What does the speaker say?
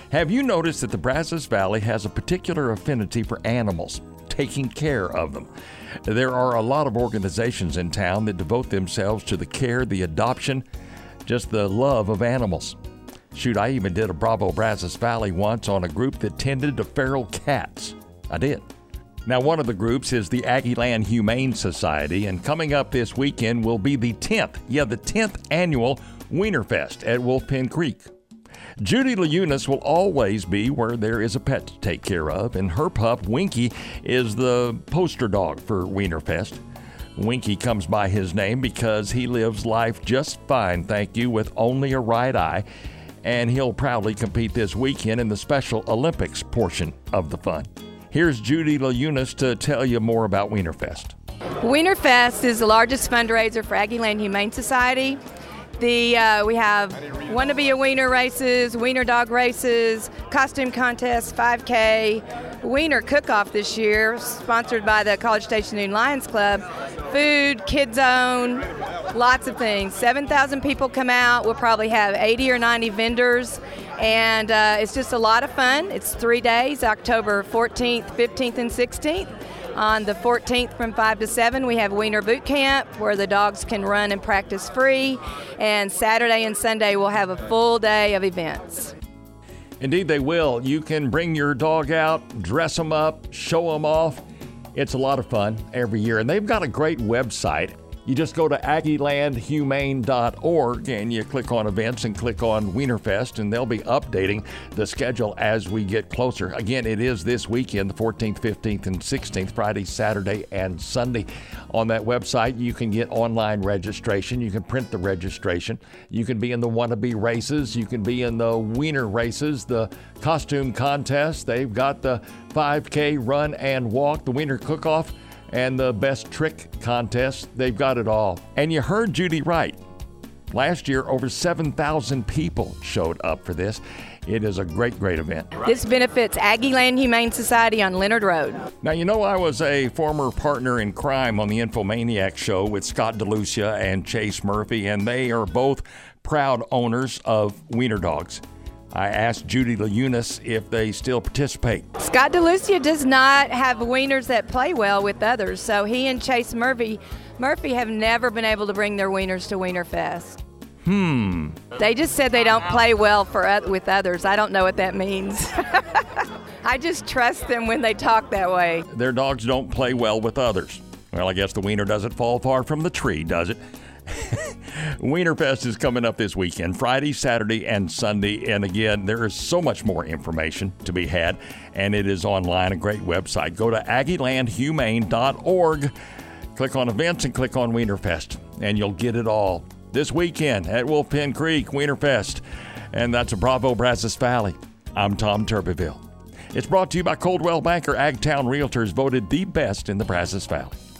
Have you noticed that the Brazos Valley has a particular affinity for animals, taking care of them? There are a lot of organizations in town that devote themselves to the care, the adoption, just the love of animals. Shoot, I even did a Bravo Brazos Valley once on a group that tended to feral cats. I did. Now, one of the groups is the Aggieland Humane Society, and coming up this weekend will be the 10th annual Wienerfest at Wolf Pen Creek. Judy Leunas will always be where there is a pet to take care of, and her pup, Winky, is the poster dog for Wienerfest. Winky comes by his name because he lives life just fine, thank you, with only a right eye, and he'll proudly compete this weekend in the Special Olympics portion of the fun. Here's Judy Leunas to tell you more about Wienerfest. Wienerfest is the largest fundraiser for Aggieland Humane Society. We have wannabe a wiener races, wiener dog races, costume contests, 5K, wiener cook-off this year, sponsored by the College Station Noon Lions Club, food, kid zone, lots of things. 7,000 people come out. We'll probably have 80 or 90 vendors, and it's just a lot of fun. It's 3 days, October 14th, 15th, and 16th. On the 14th from 5 to 7, we have Wiener Boot Camp where the dogs can run and practice free. And Saturday and Sunday, we'll have a full day of events. Indeed, they will. You can bring your dog out, dress them up, show them off. It's a lot of fun every year. And they've got a great website. You just go to aggielandhumane.org and you click on events and click on Wienerfest, and they'll be updating the schedule as we get closer. Again, it is this weekend, the 14th, 15th, and 16th, Friday, Saturday, and Sunday. On that website, you can get online registration. You can print the registration. You can be in the wannabe races. You can be in the wiener races, the costume contest. They've got the 5K run and walk, the wiener cook-off, and the best trick contest. They've got it all. And you heard Judy right. Last year, over 7,000 people showed up for this. It is a great, great event. This benefits Aggieland Humane Society on Leonard Road. Now, you know, I was a former partner in crime on the Infomaniac show with Scott DeLucia and Chase Murphy, and they are both proud owners of wiener dogs. I asked Judy Leunas if they still participate. Scott DeLucia does not have wieners that play well with others, so he and Chase Murphy have never been able to bring their wieners to Wienerfest. They just said they don't play well with others. I don't know what that means. I just trust them when they talk that way. Their dogs don't play well with others. Well, I guess the wiener doesn't fall far from the tree, does it? Wienerfest is coming up this weekend, Friday, Saturday, and Sunday. And again, there is so much more information to be had, and it is online, a great website. Go to aggielandhumane.org, click on events, and click on Wienerfest, and you'll get it all. This weekend at Wolf Pen Creek, Wienerfest, and that's a Bravo Brazos Valley. I'm Tom Turbeville. It's brought to you by Coldwell Banker. Agtown Realtors voted the best in the Brazos Valley.